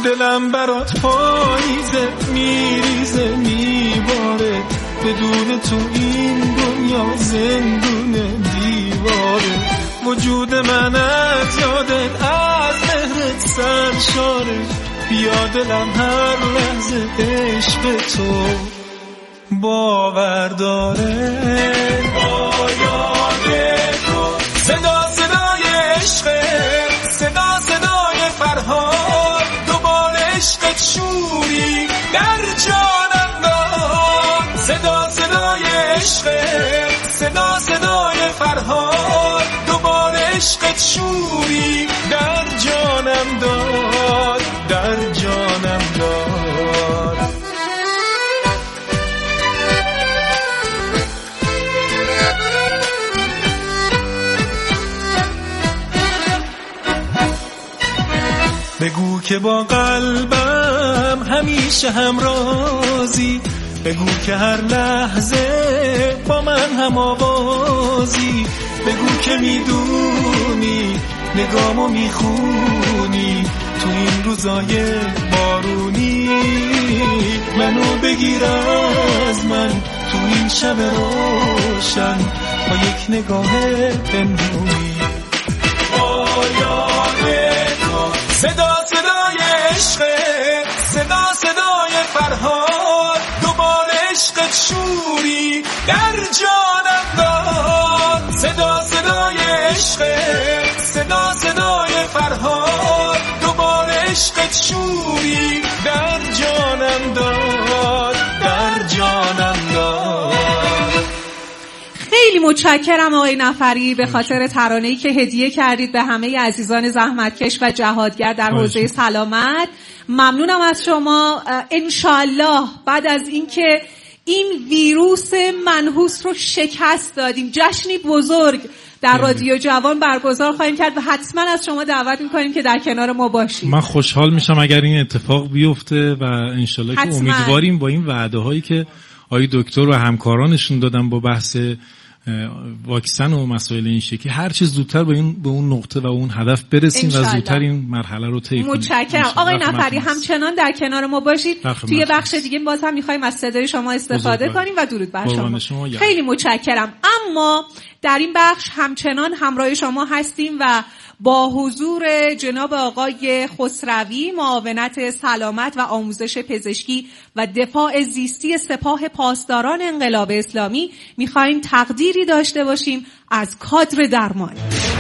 دلم برات پاییزه، میریزه میباره، بدون تو این دنیا زندونه دیواره. وجود من از یادت، از مهرت سرشاره، بیا دلم هر لحظه عشق تو باور داره. با یاد تو صدا صدای عشق، صدا صدای فرهاد، دوباره عشقت شوری در جانم داد. صدا صدای عشق، صدا صدای فرهاد، دوباره عشقت شوری در جانم داد، در جانم داد. بگو که با قلبم همیشه همرازی، بگو که هر لحظه با من هم آوازی، بگو که میدونی نگامو میخونی تو این روزای بارونی، منو بگیر از من تو این شب روشن با یک نگاه پنهونی. با یاد تو صدا صدای عشق، صدا صدای فرهاد، دوباره عشقت شوری در جانم داد. صدا صدای عشق، صدا صدای فرهاد، دوباره عشقت شوری در جانم داد، در جانم داد. خیلی متشکرم آقای نفری به خاطر ترانه‌ای که هدیه کردید به همه عزیزان زحمتکش و جهادگر در حوزه سلامت. ممنونم از شما. انشالله بعد از اینکه این ویروس منحوس رو شکست دادیم، جشنی بزرگ در رادیو جوان برگزار خواهیم کرد و حتما از شما دعوت میکنیم که در کنار ما باشید. من خوشحال میشم اگر این اتفاق بیفته و انشالله که امیدواریم با این وعده هایی که آقای دکتر و همکارانشون دادن با بحث واکسن و مسائل این شکلی هر چیز زودتر به اون نقطه و اون هدف برسیم و زودتر این مرحله رو طی کنیم. متشکرم آقای نفری، همچنان در کنار ما باشید. توی بخش دیگه باز هم می‌خوایم از صدای شما استفاده کنیم و درود بر شما. خیلی متشکرم. اما در این بخش همچنان همراه شما هستیم و با حضور جناب آقای خسروی، معاونت سلامت و آموزش پزشکی و دفاع زیستی سپاه پاسداران انقلاب اسلامی می‌خوایم تقدیری داشته باشیم از کادر درمان.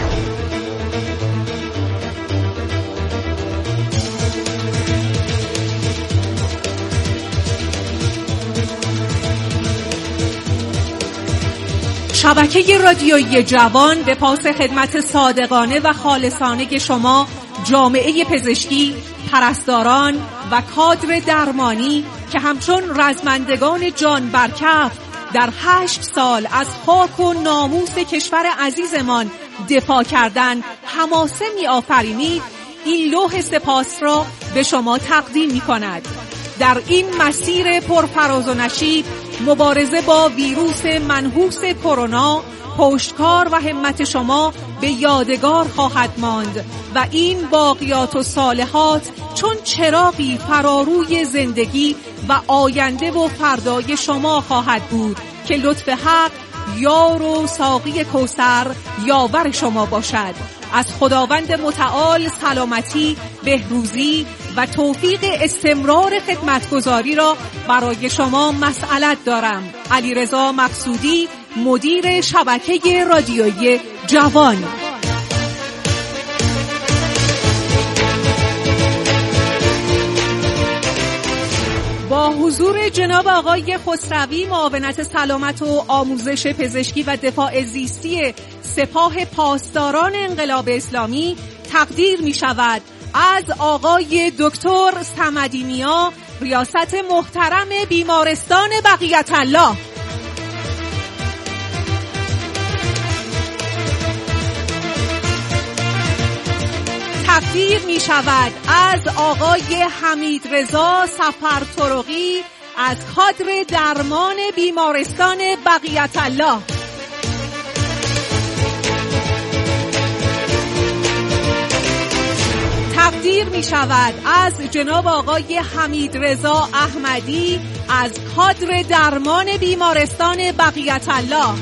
شبکه رادیویی جوان به پاس خدمت صادقانه و خالصانه شما جامعه پزشکی، پرستاران و کادر درمانی که همچون رزمندگان جان برکف در 8 سال از خاک و ناموس کشور عزیزمان دفاع کردن حماسه می آفرینید، این لوح سپاس را به شما تقدیم می کند. در این مسیر پرفراز و نشیب مبارزه با ویروس منحوس کرونا، پشتکار و همت شما به یادگار خواهد ماند و این باقیات و صالحات چون چراغی فراروی زندگی و آینده و فردای شما خواهد بود که لطف حق یار و ساقی کوثر یاور شما باشد. از خداوند متعال سلامتی، بهروزی و توفیق استمرار خدمتگزاری را برای شما مسئلت دارم. علیرضا مقصودی، مدیر شبکه رادیویی جوان. با حضور جناب آقای خسروی، معاونت سلامت و آموزش پزشکی و دفاع زیستی سپاه پاسداران انقلاب اسلامی، تقدیر می شود از آقای دکتر صمدی نیا، ریاست محترم بیمارستان بقیت الله. تقدیر می شود از آقای حمیدرضا سفرطرقی از کادر درمان بیمارستان بقیت الله. تقدیر تقدیر می شود از جناب آقای حمیدرضا احمدی از کادر درمان بیمارستان بقیت الله.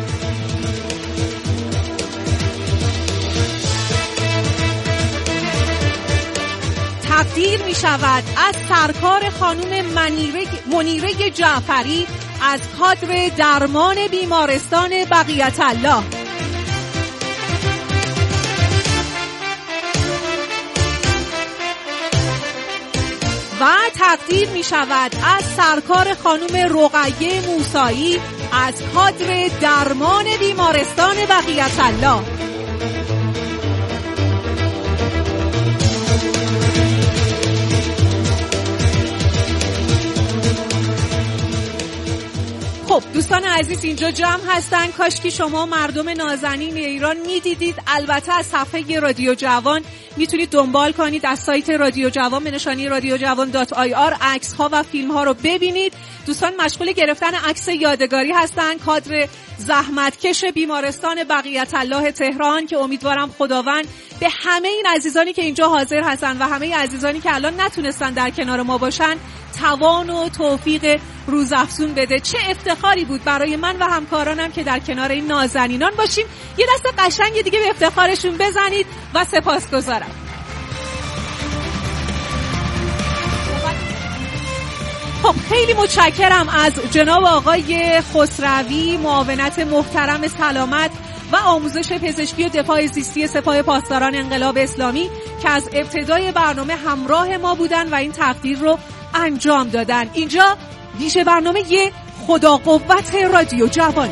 تقدیر می شود از سرکار خانم منیره جعفری از کادر درمان بیمارستان بقیت الله. و تقدیر می شود از سرکار خانم رقیه موسایی از کادر درمان بیمارستان بقیت الله. خب دوستان عزیز اینجا جمع هستن. کاش که شما مردم نازنین ایران میدیدید. البته از صفحه رادیو جوان میتونید دنبال کنید، از سایت رادیو جوان به نشانی radiojavon.ir عکس ها و فیلم ها رو ببینید. دوستان مشغول گرفتن عکس یادگاری هستن. کادر زحمتکش بیمارستان بقیت الله تهران که امیدوارم خداوند به همه این عزیزانی که اینجا حاضر هستن و همه عزیزانی که الان نتونستن در کنار ما باشن توان و توفیق روزافزون بده. چه افتخاری بود برای من و همکارانم که در کنار این نازنینان باشیم. یه دست قشنگ دیگه به افتخارشون بزنید و سپاسگزارم. خب خیلی متشکرم از جناب آقای خسروی، معاونت محترم سلامت و آموزش پزشکی و دفاع زیستی سپاه پاسداران انقلاب اسلامی که از ابتدای برنامه همراه ما بودن و این تقدیر رو انجام دادن. اینجا ویژه برنامه خدا قوت رادیو جوان.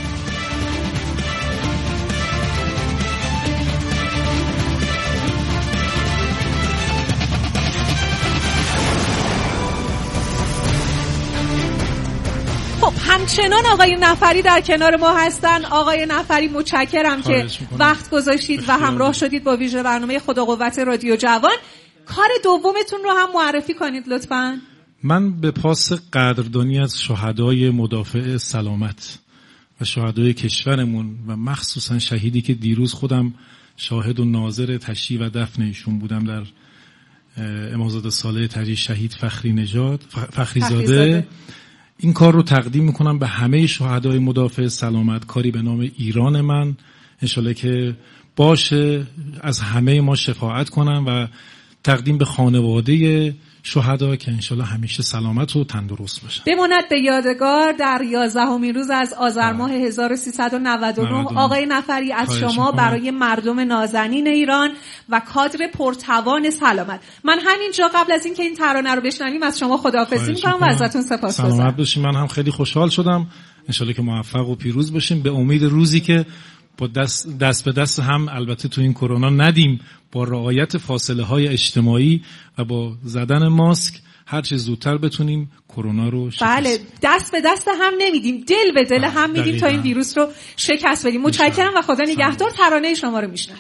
خب همچنان آقای نفری در کنار ما هستن. آقای نفری متشکرم که وقت گذاشتید و همراه شدید با ویژه برنامه خدا قوت رادیو جوان. کار دومتون رو هم معرفی کنید لطفاً. من به پاس قدردانی از شهدای مدافع سلامت و شهدای کشورمون و مخصوصا شهیدی که دیروز خودم شاهد و ناظر تشییع و دفن ایشون بودم در امامزاده ساله تجلیل شهید فخریزاده، این کار رو تقدیم میکنم به همه شهدای مدافع سلامت. کاری به نام ایران من، انشالله که باشه از همه ما شفاعت کنم و تقدیم به خانواده شهدا که انشالله همیشه سلامت و تندرست باشن. بماند به یادگار در 11مین روز از آذر ماه 1399 آقای نفری از شما برای مردم نازنین ایران و کادر پرتوان سلامت. من همینجا قبل از اینکه این ترانه رو بشنویم از شما خداحافظی می‌کنم و ازتون سپاسگزارم. سلامت باشین. من هم خیلی خوشحال شدم. انشالله که موفق و پیروز باشیم به امید روزی که با دست به دست هم البته تو این کرونا ندیم، با رعایت فاصله های اجتماعی و با زدن ماسک هر چه زودتر بتونیم کرونا رو شکست. بله دست به دست هم نمیدیم، دل به دل هم میدیم تا این ویروس رو شکست بدیم. متشکرم و خدا نگهدار. ترانه شما رو میشنویم.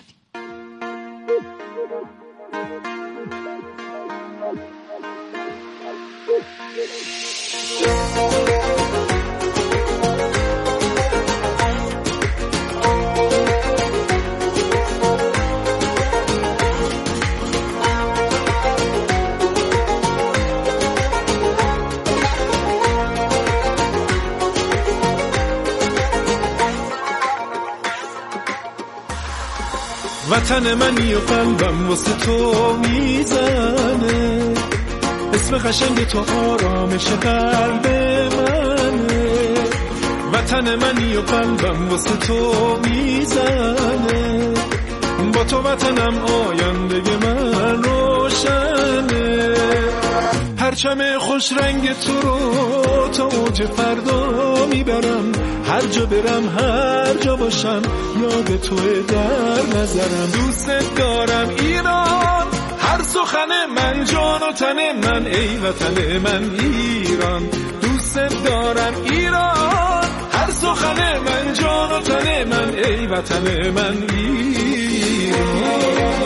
وطن منی و قلبم واسه تو میزنه، اسم قشنگ تو آرامش قلب منه. وطن منی و قلبم واسه تو میزنه، با تو وطنم آینده من روشنه. پرچم خوش رنگ تو رو تا اوج فردا میبرم، هر جا برم هر جا باشم یاد توی در نظرم. دوست دارم ایران، هر سخن من جان و تن من، ای وطن من ایران. دوست دارم ایران، هر سخن من جان و تن من، ای وطن من ایران.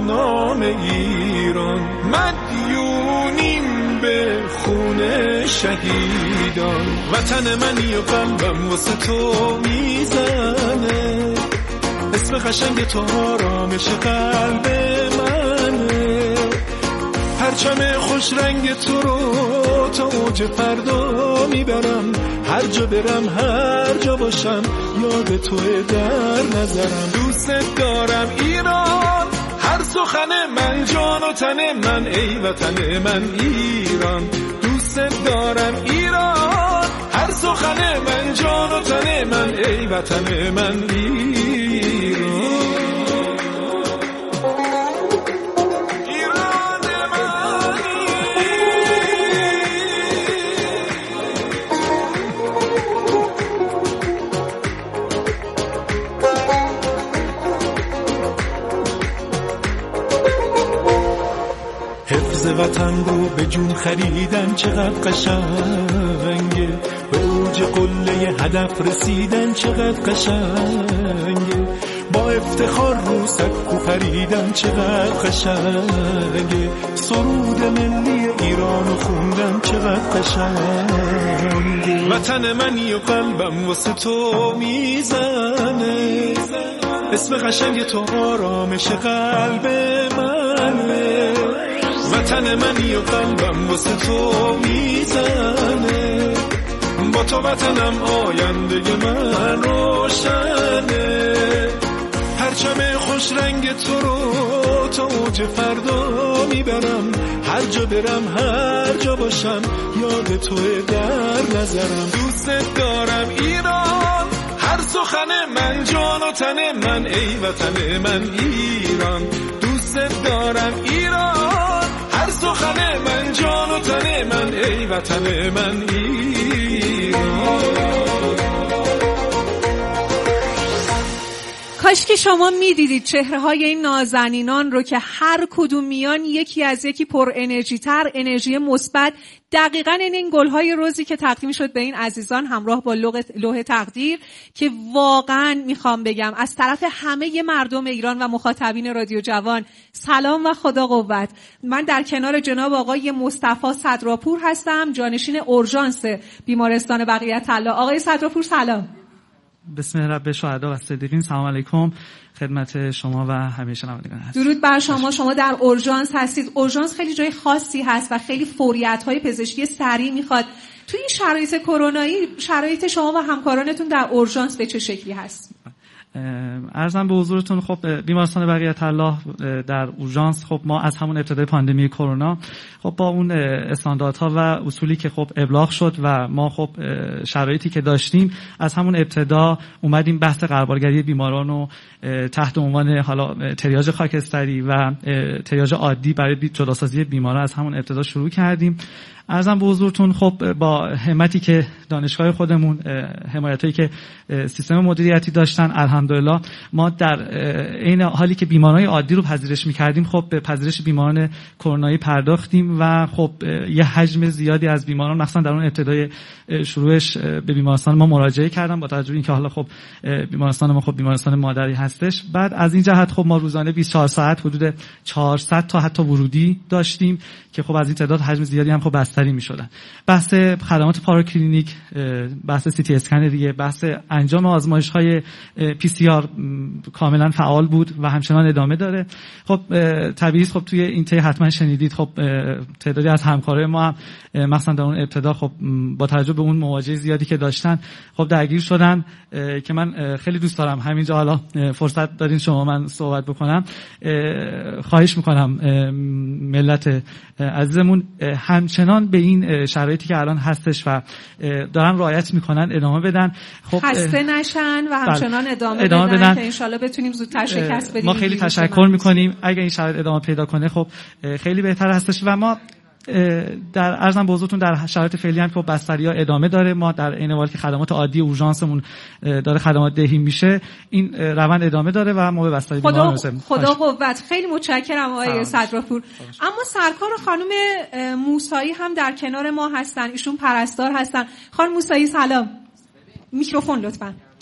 نام ایران. مدیونیم به خون شهیدان. وطن منی و قلبم واسه تو میزنه، اسم قشنگ تو آرامش قلب منه. پرچم خوش رنگ تو رو تا اوج فردا میبرم، هر جا برم هر جا باشم یاد توه در نظرم. دوست دارم ایران، هر سخن من جان و تن من، ای وطن من ایران. دوست دارم ایران، هر سخن من جان و تن من، ای وطن من ایران. وطن رو به جون خریدن چقدر قشنگه، به اوج قله هدف رسیدن چقدر قشنگه، با افتخار رو سکو خریدن چقدر قشنگه، سرود ملی ایرانو خوندن چقدر قشنگه. وطن منی و قلبم واسه تو میزنه، اسم قشنگ تو آرامش قلب منه. وطن منی و قلبم واسه تو میزنه، با تو وطنم آینده من روشنه. پرچم خوش رنگ تو رو تا اوج فردا میبرم، هر جا برم هر جا باشم یاد توه در نظرم. دوست دارم ایران، هر سخن من جان و تن من، ای وطن من ایران. دوست دارم ایران، هر سخن من جان و تن من، ای وطن من ایران. کاش که شما میدیدید چهره های این نازنینان رو که هر کدوم میان یکی از یکی پر انرژی تر، انرژی مثبت. دقیقاً این گل‌های روزی که تقدیم شد به این عزیزان همراه با لوح تقدیر که واقعاً میخوام بگم از طرف همه مردم ایران و مخاطبین رادیو جوان سلام و خدا قوت. من در کنار جناب آقای مصطفی صدراپور هستم، جانشین اورژانس بیمارستان بقیت الله. آقای صدراپور سلام. بسم رب شهدا و صدیقین. سلام علیکم خدمت شما و همه شنوندگان هستید. درود بر شما. شما در اورژانس هستید. اورژانس خیلی جای خاصی هست و خیلی فوریت‌های پزشکی سریع میخواد. توی این شرایط کرونایی شرایط شما و همکارانتون در اورژانس به چه شکلی هست؟ عرضم به حضورتون خب بیمارستان بقیت الله در اورژانس خب ما از همون ابتدای پاندمی کرونا خب با اون استانداردها و اصولی که خب ابلاغ شد و ما خب شرایطی که داشتیم از همون ابتدا اومدیم بحث قربالگری بیماران رو تحت عنوان حالا تریاج خاکستری و تریاج عادی برای جداسازی بیماران از همون ابتدا شروع کردیم. عرضم به حضورتون خب با همتی که دانشگاه خودمون، حمایتایی که سیستم مدیریتی داشتن، الحمدلله ما در این حالی که بیماران عادی رو پذیرش می‌کردیم خب به پذیرش بیماران کرونایی پرداختیم و خب یه حجم زیادی از بیماران مثلا در اون ابتدای شروعش به بیمارستان ما مراجعه کردن، با توجه به اینکه حالا خب بیمارستان ما خب بیمارستان مادری هستش. بعد از این جهت خب ما روزانه 24 ساعت حدود 400 تا حتی ورودی داشتیم که خب از این تعداد حجم زیادی هم خب بستری می‌شدن. بحث خدمات پاراکلینیک، بحث سی تی اسکن دیگه، بحث انجام آزمایش‌های پی سی آر کاملا فعال بود و همچنان ادامه داره. خب طبیعی خب توی این طی حتما شنیدید خب تعدادی از همکارای ما هم مثلا در اون ابتدا خب با توجه به اون مواجهه زیادی که داشتن خب درگیر شدن که من خیلی دوست دارم همینجا حالا فرصت دارین شما من صحبت بکنم. خواهش میکنم ملت عزیزمون همچنان به این شرایطی که الان هستش و دارن رعایت میکنن ادامه بدن. خب خسته نشن و همچنان ادامه بدن که انشالله بتونیم زودتر شکست بدیم. ما خیلی تشکر میکنیم. اگه این شرایط ادامه پیدا کنه خب خیلی بهتر هستش و ما در عرضم به حضورتون در شرایط فعلی هم که بستری‌ها ادامه داره. ما در عین حال که خدمات عادی اورژانسمون داره خدمات دهی میشه این روند ادامه داره و ما به بستری بیماران میرسیم. خدا قوت. خیلی متشکرم آقای صدراپور. اما سرکار خانم موسایی هم در کنار ما هستن، ایشون پرستار هستن. خانم موسایی سلام. میکروفون لطفاً.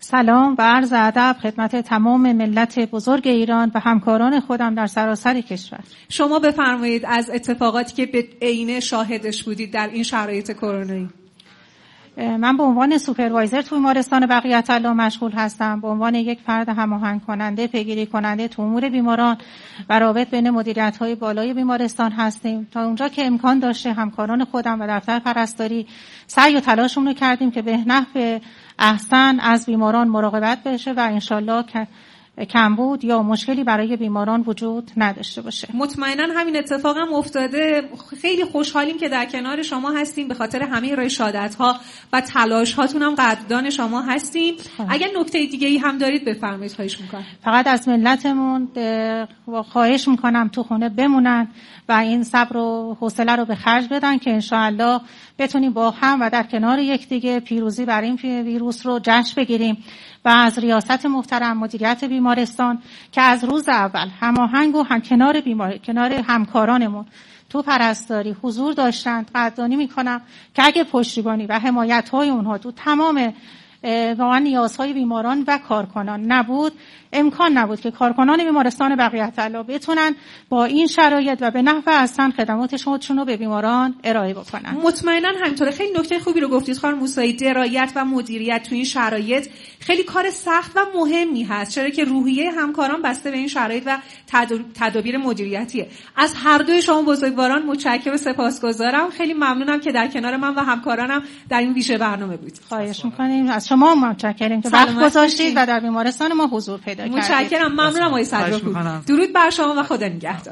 سلام و عرض ادب خدمت تمام ملت بزرگ ایران و همکاران خودم در سراسر کشور. شما بفرمایید از اتفاقاتی که به عینه شاهدش بودید در این شرایط کرونایی. من به عنوان سوپروایزر تو بیمارستان بقیت‌الله مشغول هستم. به عنوان یک فرد هماهنگ کننده، پیگیری کننده تو امور بیماران و رابط بین مدیریت‌های بالای بیمارستان هستیم. تا اونجا که امکان داشته همکاران خودم و دفتر پرستاری سعی و تلاشمون رو کردیم که به نحو احسن از بیماران مراقبت بشه و انشالله کمبود یا مشکلی برای بیماران وجود نداشته باشه. مطمئنا همین اتفاق هم افتاده. خیلی خوشحالیم که در کنار شما هستیم، به خاطر همه رشادت‌ها و تلاش‌هاتون هم قدردان شما هستیم. اگر نکته دیگه‌ای هم دارید بفرمایید، خواهش می‌کنم. فقط از ملتمون خواهش می‌کنم تو خونه بمونن و این صبر و حوصله رو به خرج بدن که انشاءالله بتونیم با هم و در کنار یکدیگه پیروزی بر این ویروس رو جشن بگیریم و از ریاست محترم مدیریت بیمارستان که از روز اول هماهنگ و کنار همکارانمون تو پرستاری حضور داشتند قدردانی میکنم که اگه پشتیبانی و حمایت‌های اونها تو تمام واقعا نیازهای بیماران و کارکنان نبود، امکان نبود که کارکنان بیمارستان بقیت‌الله بتونن با این شرایط و به نحو احسن خدمات خودشون رو به بیماران ارائه بکنن. مطمئنا همینطوره. خیلی نکته خوبی رو گفتید خانم موسایی. درایت و مدیریت تو این شرایط خیلی کار سخت و مهمی هست، چرا که روحیه همکاران بسته به این شرایط و تدابیر مدیریتیه. از هر دوی شما بزرگواران متشکرم و سپاسگزارم. خیلی ممنونم که در کنار من و همکارانم در این ویژه برنامه بودید. خواهش می‌کنیم. از شما متشکرم که وقت گذاشتید و در بیمارستان ما حضور پیدا کردید. متشکرم. ممنونم آقای صدراپور. درود بر شما و خدا نگهدار.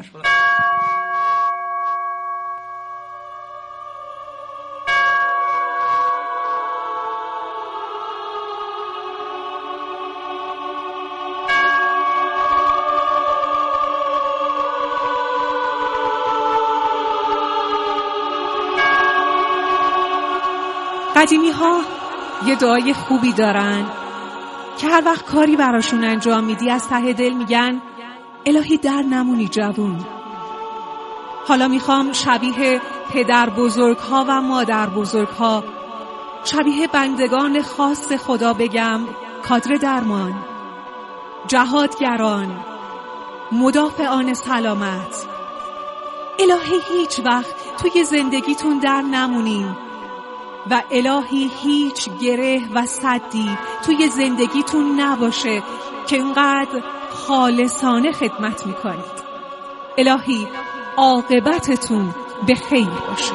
قدیمی ها یه دعای خوبی دارن که هر وقت کاری براشون انجام میدی از ته دل میگن الهی در نمونی جوون. حالا میخوام شبیه پدر بزرگ ها و مادر بزرگ ها، شبیه بندگان خاص خدا بگم کادر درمان، جهادگران، مدافعان سلامت، الهی هیچ وقت توی زندگیتون در نمونین و الهی هیچ گره و سدی توی زندگیتون نباشه که اینقدر خالصانه خدمت میکنید. الهی عاقبتتون به خیر باشه.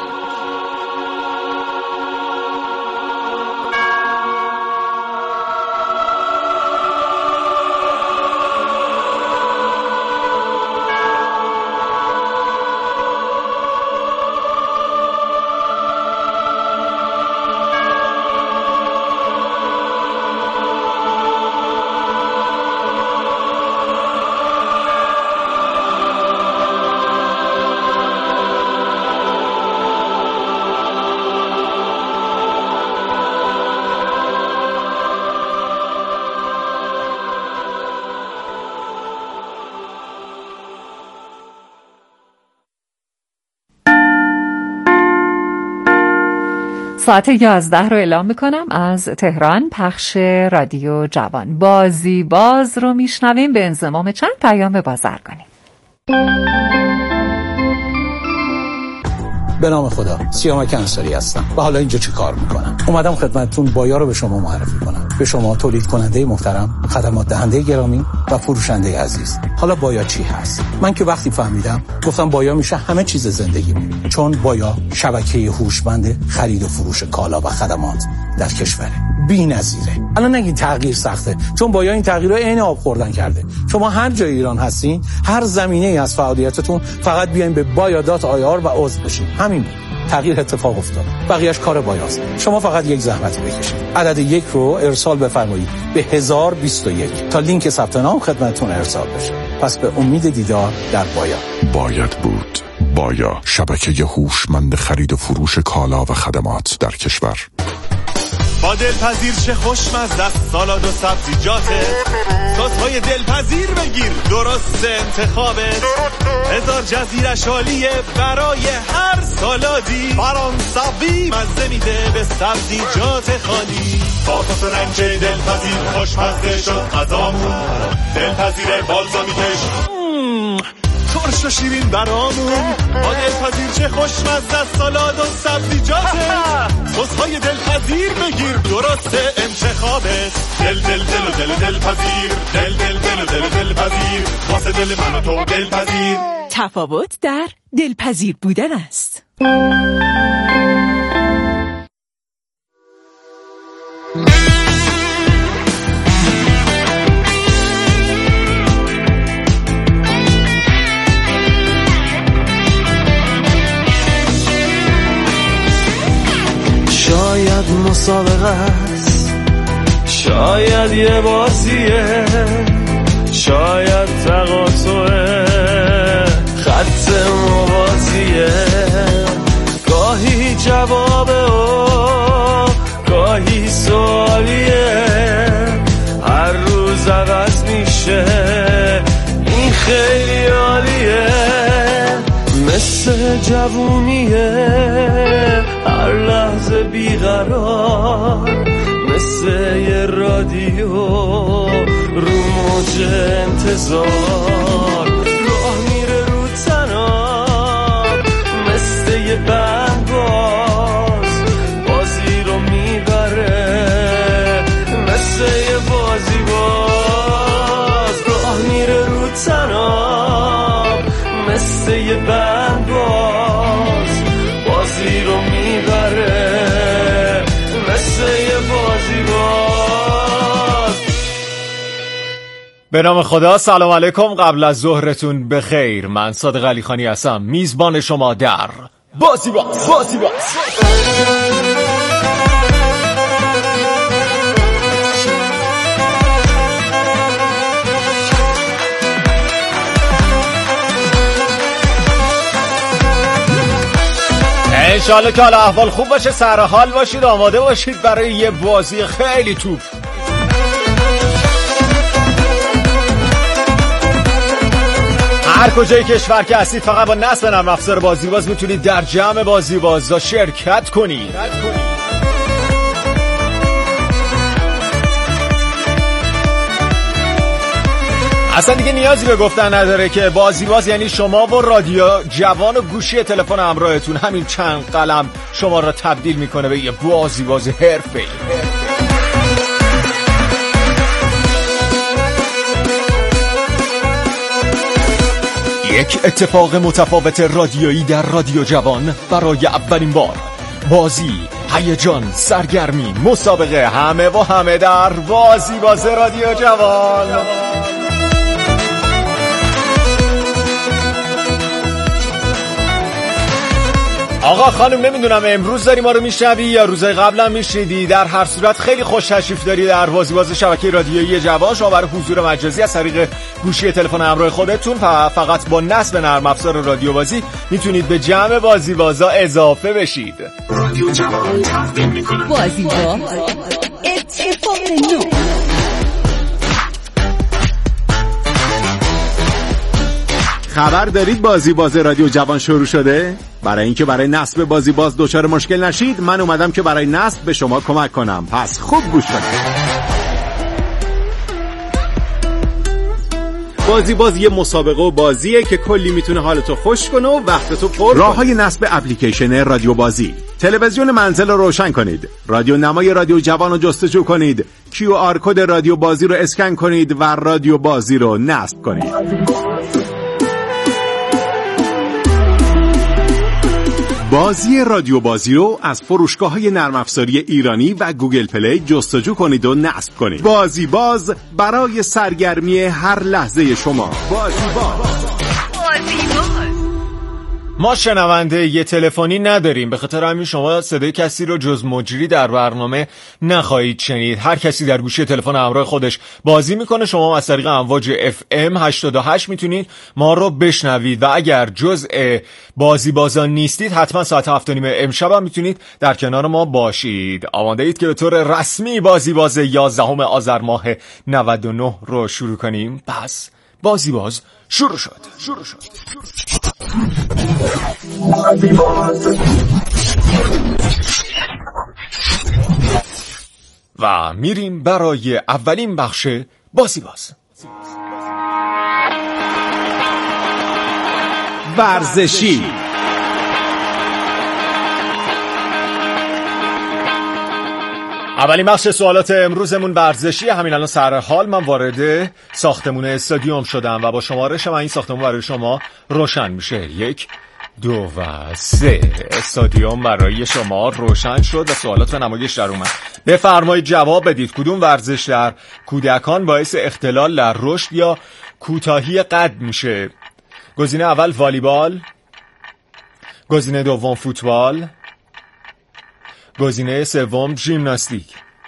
ساعت 11 رو اعلام میکنم از تهران. پخش رادیو جوان بازی باز رو میشنویم به انضمام چند پیام بازرگانی. به نام خدا، سیامک انصاری هستم و حالا اینجا چی کار میکنم؟ اومدم خدمتتون بایا رو به شما معرفی کنم، به شما تولید کننده محترم، خدمات دهنده گرامی و فروشنده عزیز. حالا بایا چی هست؟ من که وقتی فهمیدم گفتم بایا میشه همه چیز زندگیمون، چون بایا شبکه هوشمند خرید و فروش کالا و خدمات در کشوره، بی‌نظیره. الان نگین تغییر سخته، چون بایا این تغییر رو عین آب خوردن کرده. شما هر جای ایران هستین، هر زمینه‌ای از فعالیتتون، فقط بیاین به baya.ir و عضو بشین. همین تغییر اتفاق افتاد. بقیه‌اش کار بایاست. شما فقط یک زحمت بکشید. عدد 1 رو ارسال بفرمایید به 1021 تا لینک ثبت نام خدمتتون ارسال بشه. پس به امید دیدار در بایا. باید بود. بایا، شبکه هوشمند خرید و فروش کالا و خدمات در کشور. با دلپذیر چه خوشمزه است سالاد و سبزیجاته. سس‌های دلپذیر بگیر درست انتخابت. هزار جزیرش عالیه برای هر سالادی. فرانسوی مزه میده به سبزیجات خالی. با صوص رنج دلپذیر خوشمزه شد غذامون. دلپذیر بالزامیکش ترش و شیرین برامون. با دلپذیر چه خوشمزه است سالاد و سبزیجاته. سس‌های دلپذیر بگیر درست انتخابت. دل دل دل و دل دلپذیر. دل دل دل و دل دلپذیر. واسه دل من و تو دلپذیر. تفاوت در دلپذیر بودن است. شاید مسابقه است، شاید یه بازیه، شاید تقاطعه، خط موازیه. گاهی جوابه و گاهی سوالیه، هر روز عوض میشه، این خیلی عالیه. مثل جوونیه هر لحظه بیقرار، مثل یه رادیو رو موج انتظار. راه میره رو تناب مثل یه بندباز، بازی رو میبره مثل یه بازی باز. راه میره رو تناب مثل یه بندباز، بازی رو میبره مثل یه بازی باز. به نام خدا، سلام علیکم، قبل از ظهرتون بخیر. من صادق علی خانی هستم، میزبان شما در بازی باز. انشالله که حال احوال خوب باشه، سر حال باشید، آماده باشید برای یه بازی خیلی توپ. هر کجای کشور که هستید فقط با نصب نرم افزار بازی باز میتونید در جمع بازی بازا شرکت کنید. اصلا دیگه نیازی به گفتن نداره که بازی باز یعنی شما و رادیو جوان و گوشی تلفن همراهتون. همین چند قلم شما را تبدیل میکنه به یه بازی باز حرفه‌ای. یک اتفاق متفاوت رادیویی در رادیو جوان برای اولین بار. بازی، هیجان، سرگرمی، مسابقه، همه و همه در بازی باز رادیو جوان. آقا خانم، نمیدونم امروز داری ما رو میشنوی یا روزای قبلا میشنیدی، در هر صورت خیلی خوش تشریف داری در بازی باز شبکه رادیویی جوان. شما برای حضور مجازی از طریق گوشی تلفن همراه خودتون فقط با نصب نرم افزار رادیو بازی میتونید به جمع بازی بازا اضافه بشید. رادیو جوان تقدیم میکنه بازی باز اتفاق نو. خبر دارید بازی باز رادیو جوان شروع شده؟ برای اینکه برای نصب بازی باز دچار مشکل نشید، من اومدم که برای نصب به شما کمک کنم. پس خوب گوش کنید. بازی باز یه مسابقه و بازیه که کلی میتونه حالتو خوش کنه و وقتتو پر کنه. راههای نصب اپلیکیشن رادیو بازی: تلویزیون منزل رو روشن کنید، رادیو نمای رادیو جوان رو جستجو کنید، QR کد رادیو بازی رو اسکن کنید و رادیو بازی رو نصب کنید. بازی رادیو بازی رو از فروشگاه‌های نرم افزاری ایرانی و گوگل پلی جستجو کنید و نصب کنید. بازی باز برای سرگرمی هر لحظه شما. بازی باز. ما شنونده یه تلفنی نداریم، به خاطر همین شما صدای کسی رو جز مجری در برنامه نخواهید شنید. هر کسی در گوشی تلفن همراه خودش بازی میکنه. شما از طریق امواج FM 88 میتونید ما رو بشنوید و اگر جزء بازی بازان نیستید حتما ساعت 7:30 امشب هم میتونید در کنار ما باشید. آماده اید که به طور رسمی بازی باز 11 آذر ماه 99 رو شروع کنیم؟ پس بازی باز شروع شد. و میریم برای اولین بخش بازی باز. ورزشی. اولین بخش سوالات امروزمون ورزشی. همین الان سر حال من وارد ساختمون استادیوم شدم و با شمارش من این ساختمون برای شما روشن میشه. 1 2 و 3. استادیوم برای شما روشن شد و سوالات به نمایش در اومد. بفرمایید جواب بدید. کدوم ورزش در کودکان باعث اختلال در رشد یا کوتاهی قد میشه؟ گزینه اول والیبال، گزینه دوم فوتبال، گزینه سوم ژیمناستیک.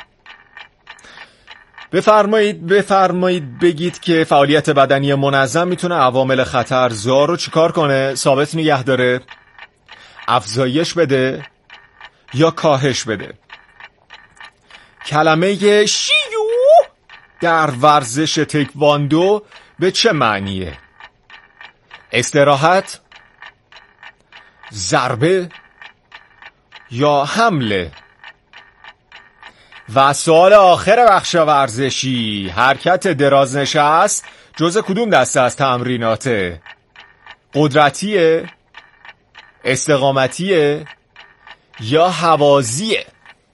بفرمایید بگید که فعالیت بدنی منظم میتونه عوامل خطرزا رو چیکار کنه؟ ثابت نگه داره، افزایش بده یا کاهش بده؟ کلمه شیو در ورزش تکواندو به چه معنیه؟ استراحت، ضربه یا حمله؟ و سوال آخر بخش ورزشی، حرکت درازنشست جزء کدوم دسته از تمریناته؟ قدرتیه، استقامتیه یا هوازیه؟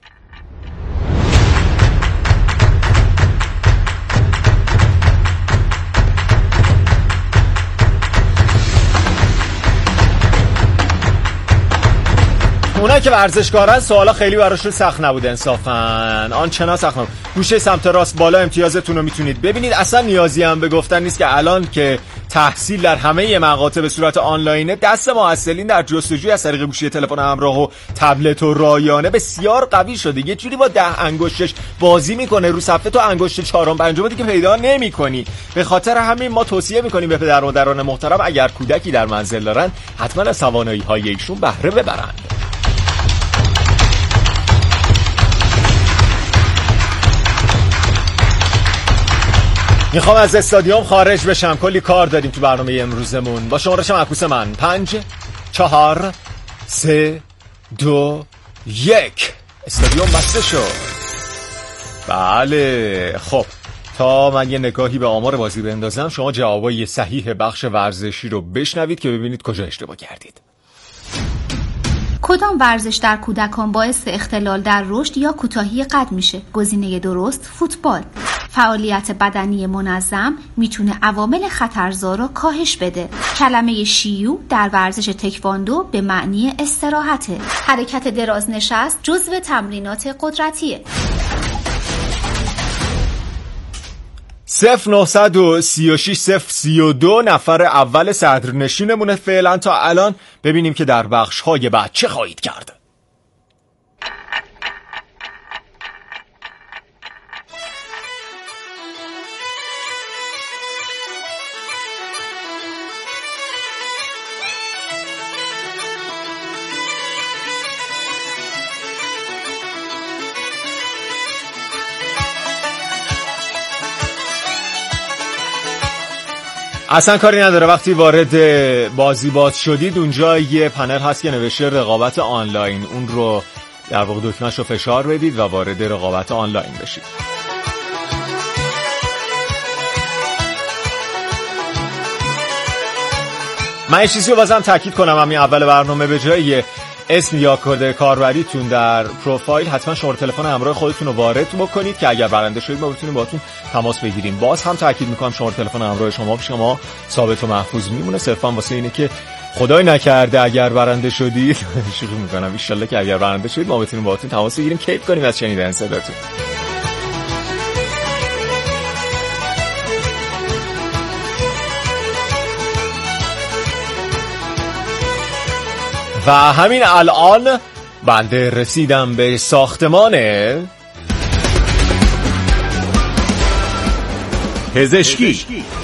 اونایی که ورزشکارن سوالا خیلی براشون سخت نبود انصافا، آنچنان سخت نبود. گوشه سمت راست بالا امتیازتون رو میتونید ببینید. اصلا نیازی هم به گفتن نیست که الان که تحصیل در همه مقاطع به صورت آنلاینه، دست معسلین در جستجوی از طریق گوشی تلفن همراه و تبلت و رایانه بسیار قوی شده. یه جوری با 10 انگشتش بازی میکنه رو صفحه، تو انگشت 4 و 5 دیگه پیدا نمی‌کنی. به خاطر همین ما توصیه میکنیم به پدر و مادران محترم اگر کودکی در منزل دارن حتما از توانایی‌های ایشون بهره ببرن. میخوام از استادیوم خارج بشم، کلی کار داریم تو برنامه امروزمون. با شمارش معکوس من 5 4 3 2 1 استادیوم بسته شد. بله خب تا من یه نگاهی به آمار بازی بندازم، شما جوابای صحیح بخش ورزشی رو بشنوید که ببینید کجا اشتباه کردید. کدام ورزش در کودکان باعث اختلال در رشد یا کوتاهی قد میشه؟ گزینه درست فوتبال. فعالیت بدنی منظم میتونه عوامل خطرزا رو کاهش بده. کلمه شیو در ورزش تکواندو به معنی استراحته. حرکت درازنشست جزو تمرینات قدرتیه. 0936 نفر اول صدرنشینمونه فعلا تا الان. ببینیم که در بخش‌های بعد چه خواهید کرد. اصلا کاری نداره، وقتی وارد بازی باز شدید اونجا یه پنل هست که نوشته رقابت آنلاین، اون رو در واقع دکمه‌اش رو فشار بدید و وارد رقابت آنلاین بشید. من یه چیزی رو بازم تاکید کنم، همین اول برنامه به جای اسم یا کد کاربریتون در پروفایل حتما شماره تلفن همراه خودتون رو وارد بکنید که اگر برنده شدید ما بتونیم باهاتون تماس بگیریم. باز هم تاکید میکنم شماره تلفن همراه شما ثابت و محفوظ میمونه، صرفا واسه اینه که خدای نکرده اگر برنده شدید شروع میکنم ان شاءالله که اگر برنده شدید ما بتونیم باهاتون تماس بگیریم، کیف کنیم از شنیدن صداتون. و همین الان بنده رسیدم به ساختمان پزشکی.